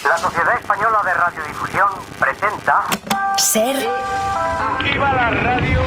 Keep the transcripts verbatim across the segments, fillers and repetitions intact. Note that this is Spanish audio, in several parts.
La Sociedad Española de Radiodifusión presenta... Ser... ¡Viva la radio!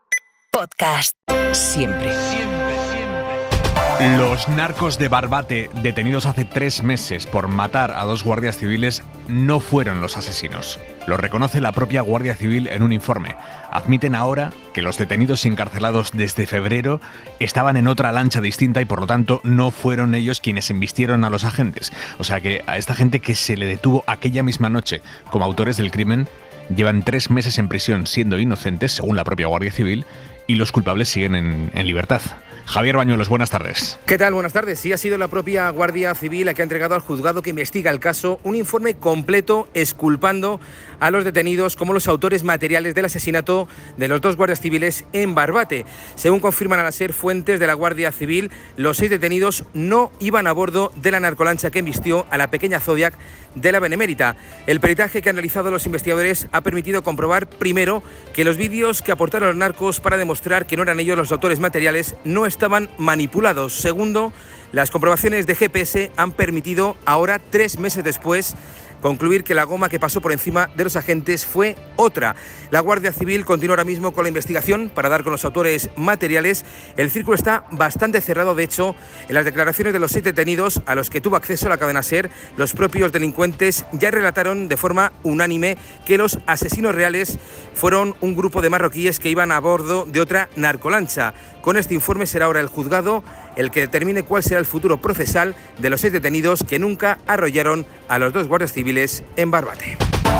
Podcast. Siempre. Siempre, siempre. Los narcos de Barbate, detenidos hace tres meses por matar a dos guardias civiles, no fueron los asesinos. Lo reconoce la propia Guardia Civil en un informe. Admiten ahora que los detenidos y encarcelados desde febrero estaban en otra lancha distinta y por lo tanto no fueron ellos quienes embistieron a los agentes. O sea que a esta gente que se le detuvo aquella misma noche como autores del crimen llevan tres meses en prisión siendo inocentes, según la propia Guardia Civil, y los culpables siguen en, en libertad. Javier Bañuelos, buenas tardes. ¿Qué tal? Buenas tardes. Sí, ha sido la propia Guardia Civil la que ha entregado al juzgado que investiga el caso un informe completo exculpando a los detenidos como los autores materiales del asesinato de los dos guardias civiles en Barbate. Según confirman a la SER fuentes de la Guardia Civil, los seis detenidos no iban a bordo de la narcolancha que embistió a la pequeña Zodiac de la Benemérita. El peritaje que han realizado los investigadores ha permitido comprobar, primero, que los vídeos que aportaron los narcos para demostrar que no eran ellos los autores materiales no estaban manipulados. Segundo, las comprobaciones de G P S han permitido, ahora, tres meses después, concluir que la goma que pasó por encima de los agentes fue otra. La Guardia Civil continúa ahora mismo con la investigación para dar con los autores materiales. El círculo está bastante cerrado. De hecho, en las declaraciones de los seis detenidos a los que tuvo acceso la cadena SER, los propios delincuentes ya relataron de forma unánime que los asesinos reales fueron un grupo de marroquíes que iban a bordo de otra narcolancha. Con este informe será ahora el juzgado el que determine cuál será el futuro procesal de los seis detenidos que nunca arrollaron a los dos guardias civiles en Barbate.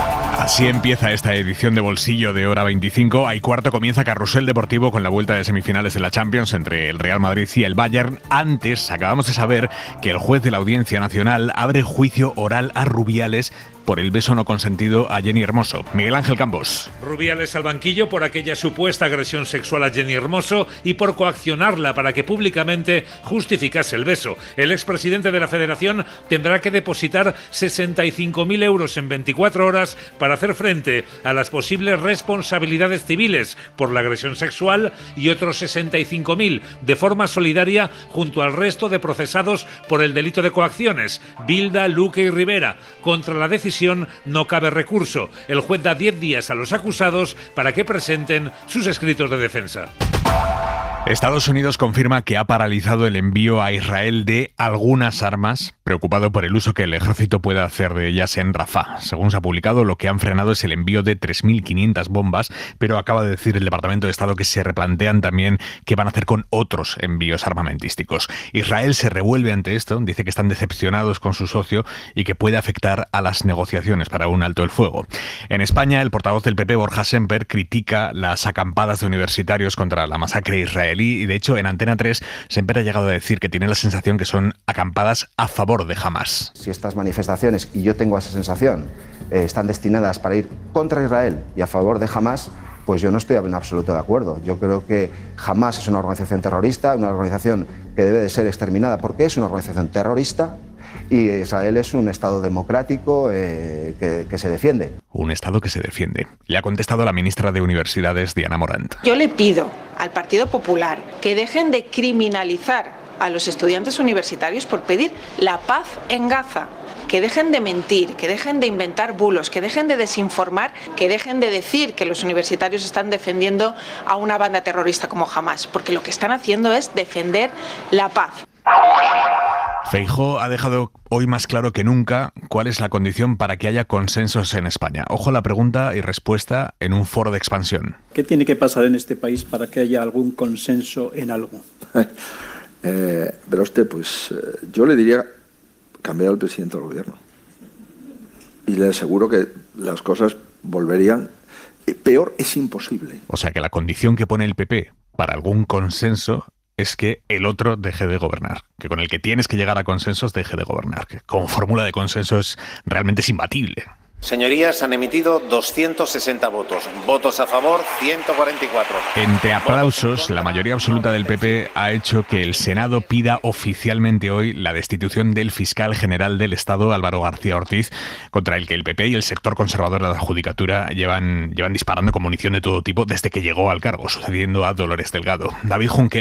Así empieza esta edición de Bolsillo de Hora veinticinco. Ahí cuarto comienza Carrusel Deportivo con la vuelta de semifinales de la Champions entre el Real Madrid y el Bayern. Antes, acabamos de saber que el juez de la Audiencia Nacional abre juicio oral a Rubiales por el beso no consentido a Jenny Hermoso. Miguel Ángel Campos. Rubiales al banquillo por aquella supuesta agresión sexual a Jenny Hermoso y por coaccionarla para que públicamente justificase el beso. El expresidente de la Federación tendrá que depositar sesenta y cinco mil euros en veinticuatro horas para hacer frente a las posibles responsabilidades civiles por la agresión sexual y otros sesenta y cinco mil de forma solidaria junto al resto de procesados por el delito de coacciones, Bilda, Luque y Rivera. Contra la decisión no cabe recurso. El juez da diez días a los acusados para que presenten sus escritos de defensa. Estados Unidos confirma que ha paralizado el envío a Israel de algunas armas, preocupado por el uso que el ejército pueda hacer de ellas en Rafah. Según se ha publicado, lo que han frenado es el envío de tres mil quinientas bombas, pero acaba de decir el Departamento de Estado que se replantean también qué van a hacer con otros envíos armamentísticos. Israel se revuelve ante esto, dice que están decepcionados con su socio y que puede afectar a las negociaciones para un alto el fuego. En España, el portavoz del P P, Borja Semper, critica las acampadas de universitarios contra la masacre israelí y, de hecho, en Antena tres, Semper ha llegado a decir que tiene la sensación que son acampadas a favor de Hamás. Si estas manifestaciones, y yo tengo esa sensación, eh, están destinadas para ir contra Israel y a favor de Hamás, pues yo no estoy en absoluto de acuerdo. Yo creo que Hamás es una organización terrorista, una organización que debe de ser exterminada porque es una organización terrorista, y Israel es un Estado democrático eh, que, que se defiende. Un Estado que se defiende. Le ha contestado la ministra de Universidades, Diana Morant. Yo le pido al Partido Popular que dejen de criminalizar a los estudiantes universitarios por pedir la paz en Gaza. Que dejen de mentir, que dejen de inventar bulos, que dejen de desinformar, que dejen de decir que los universitarios están defendiendo a una banda terrorista como Hamás, porque lo que están haciendo es defender la paz. Feijóo ha dejado hoy más claro que nunca cuál es la condición para que haya consensos en España. Ojo a la pregunta y respuesta en un foro de Expansión. ¿Qué tiene que pasar en este país para que haya algún consenso en algo? eh, pero usted, pues eh, yo le diría cambiar al presidente del gobierno. Y le aseguro que las cosas volverían. Peor es imposible. O sea que la condición que pone el P P para algún consenso es que el otro deje de gobernar, que con el que tienes que llegar a consensos deje de gobernar, que como fórmula de consenso es realmente es imbatible. Señorías, han emitido doscientos sesenta votos. Votos a favor, ciento cuarenta y cuatro. Entre aplausos, la mayoría absoluta del P P ha hecho que el Senado pida oficialmente hoy la destitución del fiscal general del Estado, Álvaro García Ortiz, contra el que el P P y el sector conservador de la Judicatura llevan, llevan disparando con munición de todo tipo desde que llegó al cargo, sucediendo a Dolores Delgado. David Junquera.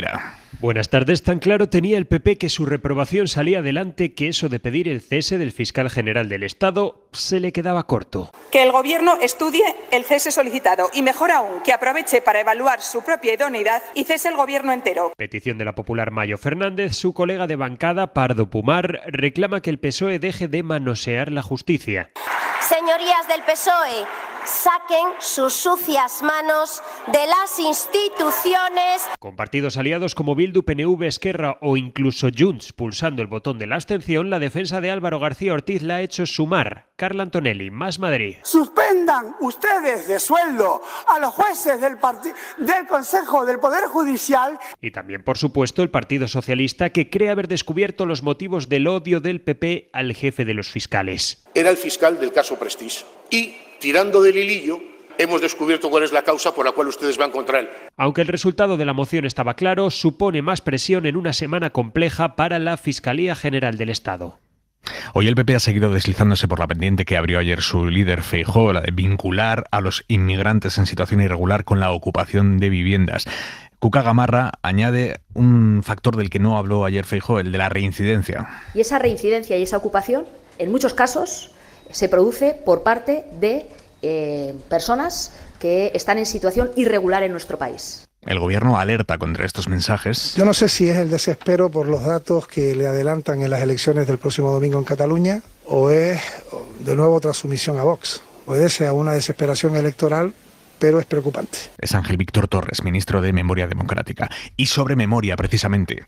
Buenas tardes. Tan claro tenía el P P que su reprobación salía adelante que eso de pedir el cese del fiscal general del Estado se le quedaba corto. Que el Gobierno estudie el cese solicitado y, mejor aún, que aproveche para evaluar su propia idoneidad y cese el Gobierno entero. Petición de la popular Mayo Fernández. Su colega de bancada, Pardo Pumar, reclama que el P S O E deje de manosear la justicia. Señorías del P S O E, saquen sus sucias manos de las instituciones. Con partidos aliados como Bildu, P N V, Esquerra o incluso Junts pulsando el botón de la abstención, la defensa de Álvaro García Ortiz la ha hecho sumar. Carla Antonelli, Más Madrid. Suspendan ustedes de sueldo a los jueces del, del Consejo del Poder Judicial. Y también, por supuesto, el Partido Socialista, que cree haber descubierto los motivos del odio del P P al jefe de los fiscales. Era el fiscal del caso Prestige. Y, tirando del hilillo, hemos descubierto cuál es la causa por la cual ustedes van contra él. Aunque el resultado de la moción estaba claro, supone más presión en una semana compleja para la Fiscalía General del Estado. Hoy el P P ha seguido deslizándose por la pendiente que abrió ayer su líder Feijóo, la de vincular a los inmigrantes en situación irregular con la ocupación de viviendas. Cuca Gamarra añade un factor del que no habló ayer Feijóo, el de la reincidencia. Y esa reincidencia y esa ocupación, en muchos casos, se produce por parte de eh, personas que están en situación irregular en nuestro país. El gobierno alerta contra estos mensajes. Yo no sé si es el desespero por los datos que le adelantan en las elecciones del próximo domingo en Cataluña o es de nuevo otra sumisión a Vox. Puede ser a una desesperación electoral, pero es preocupante. Es Ángel Víctor Torres, ministro de Memoria Democrática. Y sobre memoria, precisamente.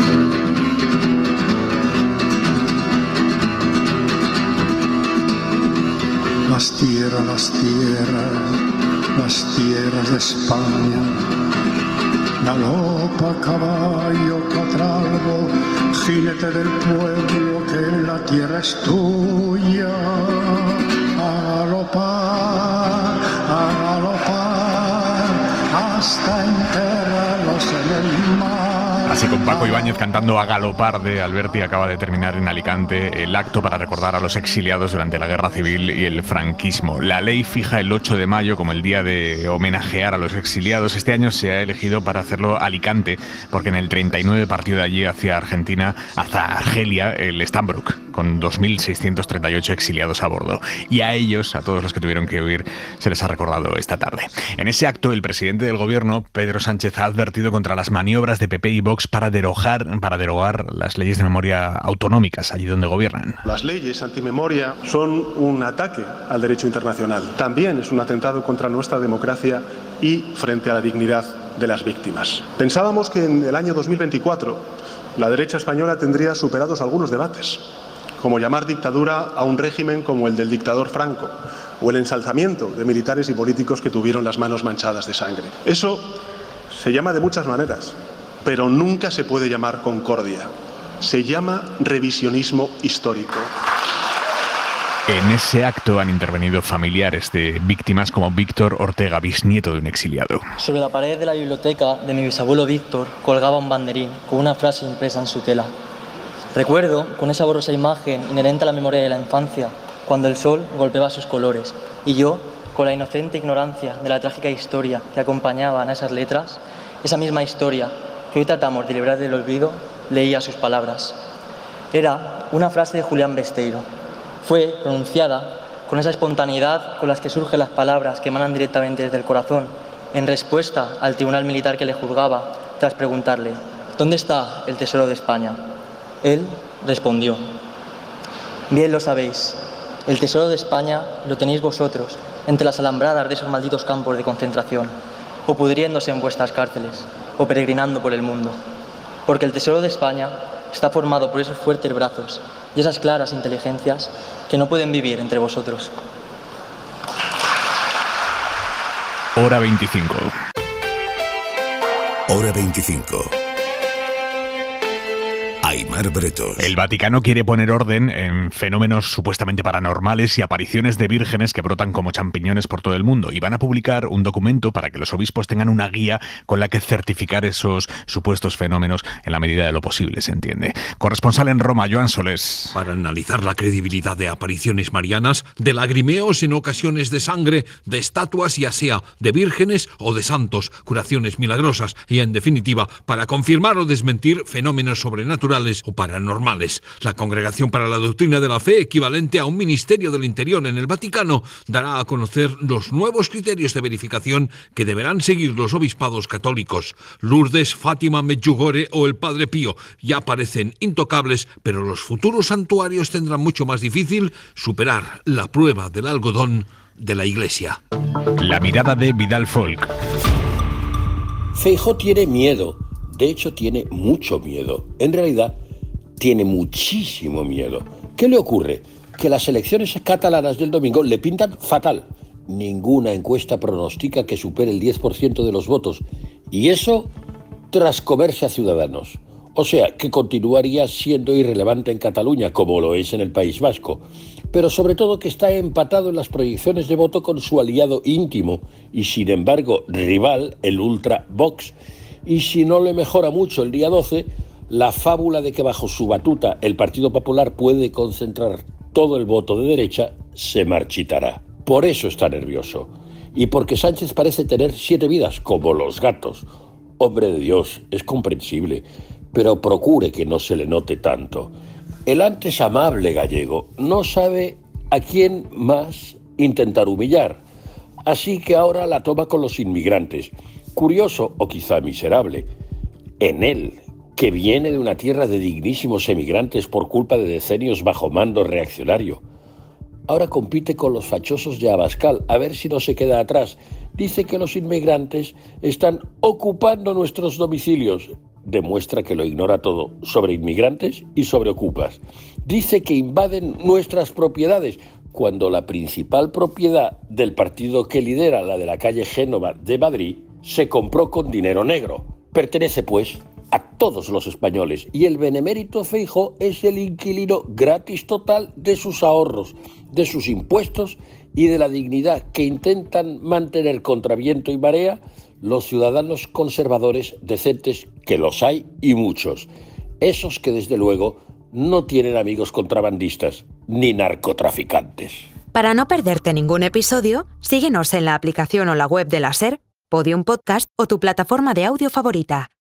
Las tierras, las tierras, las tierras de España. Galopa, caballo, catralbo, jinete del pueblo, que la tierra es tuya. A galopar, a galopar, hasta enterrarlos en el mar. Así con Paco Ibáñez cantando A galopar de Alberti acaba de terminar en Alicante el acto para recordar a los exiliados durante la Guerra Civil y el franquismo. La ley fija el ocho de mayo como el día de homenajear a los exiliados. Este año se ha elegido para hacerlo Alicante, porque en el treinta y nueve partió de allí hacia Argentina, hasta Argelia, el Stambrook, con dos mil seiscientos treinta y ocho exiliados a bordo. Y a ellos, a todos los que tuvieron que huir, se les ha recordado esta tarde. En ese acto, el presidente del gobierno, Pedro Sánchez, ha advertido contra las maniobras de P P y Vox para derogar, para derogar las leyes de memoria autonómicas allí donde gobiernan. Las leyes antimemoria son un ataque al derecho internacional. También es un atentado contra nuestra democracia y frente a la dignidad de las víctimas. Pensábamos que en el año dos mil veinticuatro la derecha española tendría superados algunos debates, como llamar dictadura a un régimen como el del dictador Franco, o el ensalzamiento de militares y políticos que tuvieron las manos manchadas de sangre. Eso se llama de muchas maneras, pero nunca se puede llamar concordia. Se llama revisionismo histórico. En ese acto han intervenido familiares de víctimas como Víctor Ortega, bisnieto de un exiliado. Sobre la pared de la biblioteca de mi bisabuelo Víctor colgaba un banderín con una frase impresa en su tela. Recuerdo, con esa borrosa imagen inherente a la memoria de la infancia, cuando el sol golpeaba sus colores y yo, con la inocente ignorancia de la trágica historia que acompañaban a esas letras, esa misma historia que hoy tratamos de librar del olvido, leía sus palabras. Era una frase de Julián Besteiro. Fue pronunciada con esa espontaneidad con las que surgen las palabras que emanan directamente desde el corazón, en respuesta al tribunal militar que le juzgaba, tras preguntarle: ¿dónde está el tesoro de España? Él respondió: bien lo sabéis, el tesoro de España lo tenéis vosotros, entre las alambradas de esos malditos campos de concentración, o pudriéndose en vuestras cárceles, o peregrinando por el mundo. Porque el tesoro de España está formado por esos fuertes brazos y esas claras inteligencias que no pueden vivir entre vosotros. Hora veinticinco. Hora veinticinco. Aimar Bretos. El Vaticano quiere poner orden en fenómenos supuestamente paranormales y apariciones de vírgenes que brotan como champiñones por todo el mundo. Y van a publicar un documento para que los obispos tengan una guía con la que certificar esos supuestos fenómenos en la medida de lo posible, se entiende. Corresponsal en Roma, Joan Solés. Para analizar la credibilidad de apariciones marianas, de lagrimeos en ocasiones de sangre, de estatuas ya sea de vírgenes o de santos, curaciones milagrosas y, en definitiva, para confirmar o desmentir fenómenos sobrenaturales o paranormales. La Congregación para la Doctrina de la Fe, equivalente a un Ministerio del Interior en el Vaticano, dará a conocer los nuevos criterios de verificación que deberán seguir los obispados católicos. Lourdes, Fátima, Medjugorje o el Padre Pío ya parecen intocables, pero los futuros santuarios tendrán mucho más difícil superar la prueba del algodón de la Iglesia. La mirada de Vidal Folk. Feijóo tiene miedo. De hecho, tiene mucho miedo. En realidad, tiene muchísimo miedo. ¿Qué le ocurre? Que las elecciones catalanas del domingo le pintan fatal. Ninguna encuesta pronostica que supere el diez por ciento de los votos. Y eso tras comerse a Ciudadanos. O sea, que continuaría siendo irrelevante en Cataluña, como lo es en el País Vasco. Pero sobre todo que está empatado en las proyecciones de voto con su aliado íntimo y, sin embargo, rival, el Ultra Vox. Y si no le mejora mucho el día doce, la fábula de que bajo su batuta el Partido Popular puede concentrar todo el voto de derecha se marchitará. Por eso está nervioso. Y porque Sánchez parece tener siete vidas, como los gatos. Hombre de Dios, es comprensible, pero procure que no se le note tanto. El antes amable gallego no sabe a quién más intentar humillar. Así que ahora la toma con los inmigrantes. Curioso o quizá miserable, en él, que viene de una tierra de dignísimos emigrantes por culpa de decenios bajo mando reaccionario. Ahora compite con los fachosos de Abascal, a ver si no se queda atrás. Dice que los inmigrantes están ocupando nuestros domicilios. Demuestra que lo ignora todo sobre inmigrantes y sobre ocupas. Dice que invaden nuestras propiedades, cuando la principal propiedad del partido que lidera, la de la calle Génova de Madrid, se compró con dinero negro. Pertenece, pues, a todos los españoles y el benemérito Feijóo es el inquilino gratis total de sus ahorros, de sus impuestos y de la dignidad que intentan mantener contra viento y marea los ciudadanos conservadores decentes, que los hay y muchos. Esos que, desde luego, no tienen amigos contrabandistas ni narcotraficantes. Para no perderte ningún episodio, síguenos en la aplicación o la web de la SER, Podium Podcast o tu plataforma de audio favorita.